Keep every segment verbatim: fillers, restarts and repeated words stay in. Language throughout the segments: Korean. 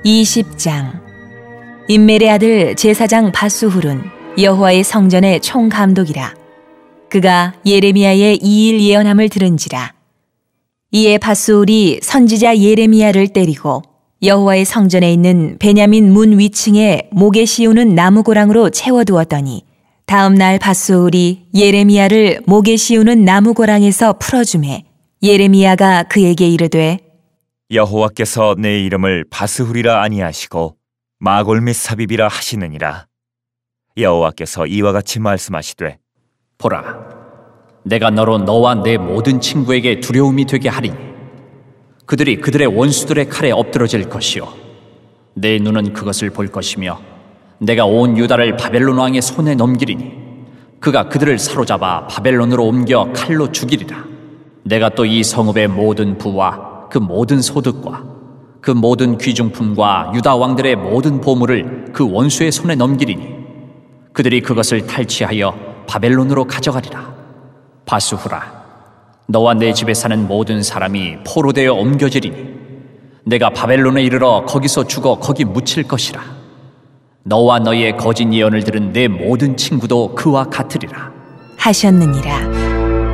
이십 장. 임멜의 아들 제사장 바수훌은 여호와의 성전의 총감독이라. 그가 예레미야의 이일 예언함을 들은지라. 이에 바수훌이 선지자 예레미야를 때리고 여호와의 성전에 있는 베냐민 문 위층에 목에 씌우는 나무고랑으로 채워두었더니 다음 날 바수훌이 예레미야를 목에 씌우는 나무고랑에서 풀어주매 예레미야가 그에게 이르되 여호와께서 내 이름을 바스훌이라 아니하시고 마골 및 사빕이라 하시느니라. 여호와께서 이와 같이 말씀하시되 보라, 내가 너로 너와 내 모든 친구에게 두려움이 되게 하리니 그들이 그들의 원수들의 칼에 엎드러질 것이요 내 눈은 그것을 볼 것이며 내가 온 유다를 바벨론 왕의 손에 넘기리니 그가 그들을 사로잡아 바벨론으로 옮겨 칼로 죽이리라. 내가 또 이 성읍의 모든 부와 그 모든 소득과 그 모든 귀중품과 유다 왕들의 모든 보물을 그 원수의 손에 넘기리니 그들이 그것을 탈취하여 바벨론으로 가져가리라. 바수후라, 너와 내 집에 사는 모든 사람이 포로되어 옮겨지리니 내가 바벨론에 이르러 거기서 죽어 거기 묻힐 것이라. 너와 너희의 거짓 예언을 들은 내 모든 친구도 그와 같으리라 하셨느니라.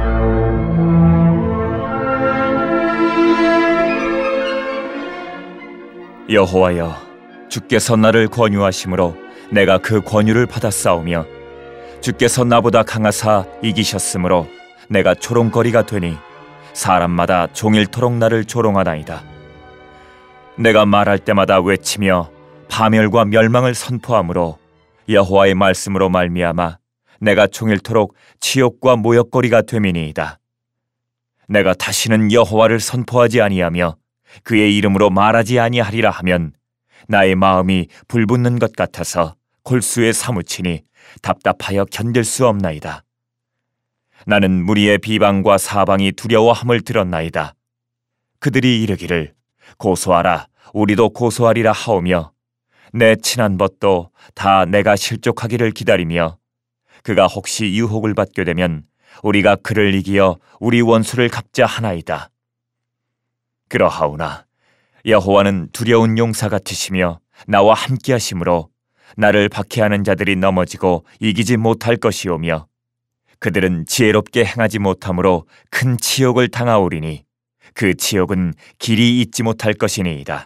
여호와여, 주께서 나를 권유하심으로 내가 그 권유를 받았사오며 주께서 나보다 강하사 이기셨으므로 내가 조롱거리가 되니 사람마다 종일토록 나를 조롱하나이다. 내가 말할 때마다 외치며 파멸과 멸망을 선포하므로 여호와의 말씀으로 말미암아 내가 종일토록 치욕과 모욕거리가 됨이니이다. 내가 다시는 여호와를 선포하지 아니하며 그의 이름으로 말하지 아니하리라 하면 나의 마음이 불붙는 것 같아서 골수에 사무치니 답답하여 견딜 수 없나이다. 나는 무리의 비방과 사방이 두려워함을 들었나이다. 그들이 이르기를 고소하라, 우리도 고소하리라 하오며 내 친한 벗도 다 내가 실족하기를 기다리며 그가 혹시 유혹을 받게 되면 우리가 그를 이기어 우리 원수를 갚자 하나이다. 그러하오나 여호와는 두려운 용사 같으시며 나와 함께 하심으로 나를 박해하는 자들이 넘어지고 이기지 못할 것이오며 그들은 지혜롭게 행하지 못함으로 큰 치욕을 당하오리니 그 치욕은 길이 잊지 못할 것이니이다.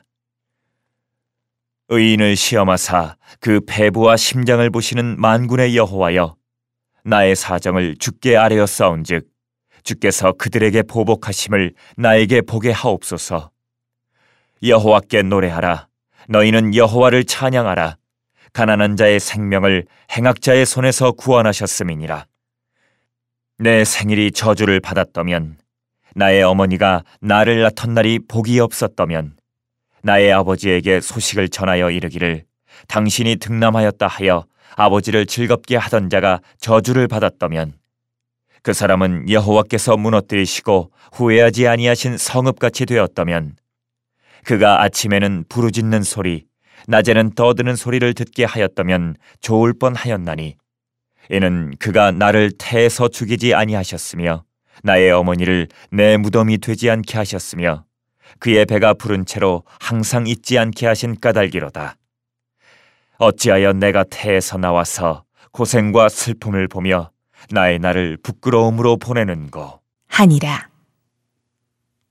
의인을 시험하사 그 배부와 심장을 보시는 만군의 여호와여, 나의 사정을 주께 아뢰어 싸운즉 주께서 그들에게 보복하심을 나에게 보게 하옵소서. 여호와께 노래하라. 너희는 여호와를 찬양하라. 가난한 자의 생명을 행악자의 손에서 구원하셨음이니라. 내 생일이 저주를 받았다면, 나의 어머니가 나를 낳던 날이 복이 없었다면, 나의 아버지에게 소식을 전하여 이르기를 당신이 득남하였다 하여 아버지를 즐겁게 하던 자가 저주를 받았다면, 그 사람은 여호와께서 무너뜨리시고 후회하지 아니하신 성읍같이 되었다면 그가 아침에는 부르짖는 소리, 낮에는 떠드는 소리를 듣게 하였다면 좋을 뻔하였나니 이는 그가 나를 태에서 죽이지 아니하셨으며 나의 어머니를 내 무덤이 되지 않게 하셨으며 그의 배가 부른 채로 항상 잊지 않게 하신 까닭이로다. 어찌하여 내가 태에서 나와서 고생과 슬픔을 보며 나의 날을 부끄러움으로 보내는고 하니라.